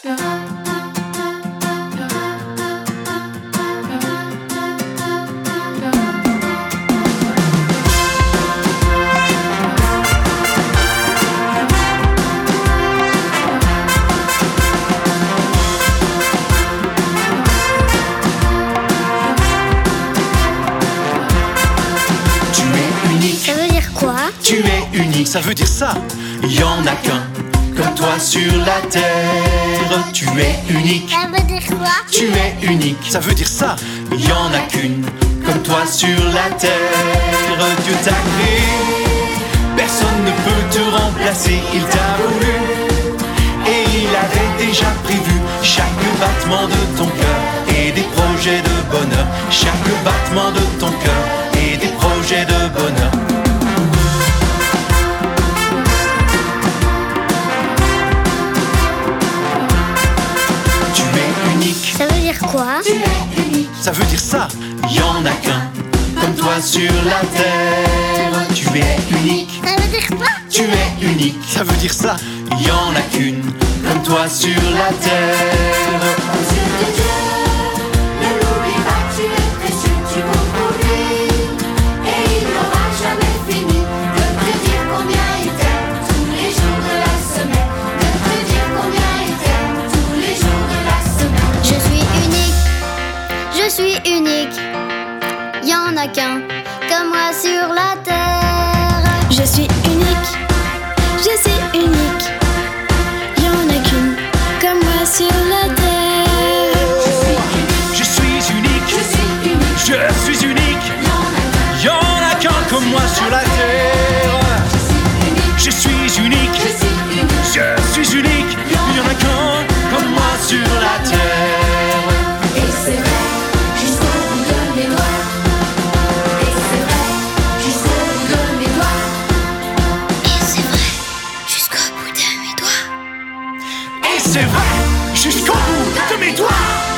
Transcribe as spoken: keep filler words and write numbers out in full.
Tu es unique, ça veut dire ça. Il y en a qu'un comme toi sur la terre. Tu es unique. Ça veut dire quoi? Tu es unique, ça veut dire ça. Il y en a qu'une comme toi sur la terre. Dieu t'a créé, personne ne peut te remplacer. Il t'a voulu et il avait déjà prévu chaque battement de ton cœur et des projets de bonheur. Chaque battement de ton cœur et des projets de bonheur. Ça veut dire quoi? Tu es unique. Ça veut dire ça. Il y en a qu'un comme toi sur la terre. Tu es unique. Ça veut dire quoi? Tu es unique. Ça veut dire ça. Il y en a qu'une comme toi sur la terre. Aux yeux de Dieu, ne l'oublie pas, tu es précieux, tu vaux pour lui. Et il n'aura jamais fini de te dire combien il t'aime tous les jours de la semaine. De te dire combien il t'aime tous les jours de la semaine. Je suis unique, je suis unique. Y'en a qu'un comme moi sur la terre. Je suis unique, je suis unique. Y'en a qu'une comme moi sur la terre. Je suis unique. Je suis unique. Je suis unique. Il y en a qu'un comme moi sur la terre. Je suis unique. Je suis unique. Je suis unique. Il y en a qu'un comme moi sur la terre. Et c'est vrai, jusqu'au bout de mes doigts. Et c'est vrai, jusqu'au bout de mes doigts. Et c'est vrai, jusqu'au bout de mes doigts. Et c'est vrai, jusqu'au bout de mes doigts.